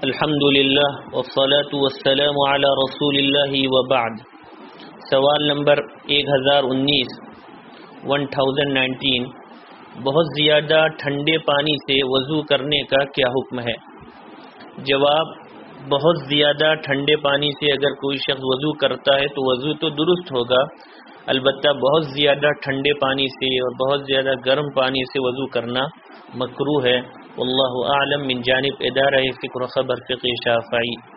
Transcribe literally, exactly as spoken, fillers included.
अल्हम्दुलिल्लाह वस्सलातु वस्सलामु अला रसूलिल्लाहि व बाद। सवाल नंबर एक हज़ार उन्नीस वन थाउजेंड नाइनटीन। बहुत ज़्यादा ठंडे पानी से वज़ू करने का क्या हुक्म है? जवाब, बहुत ज़्यादा ठंडे पानी से अगर कोई शख्स वज़ू करता है तो वज़ू तो दुरुस्त होगा, अलबत्ता बहुत ज़्यादा ठंडे पानी से और बहुत ज़्यादा गर्म पानी से वज़ू करना मकरूह है। वल्लाहु आलम। मिन जानिब इदारा फ़िक्र ख़बर फ़िक़्ह शाफ़ई।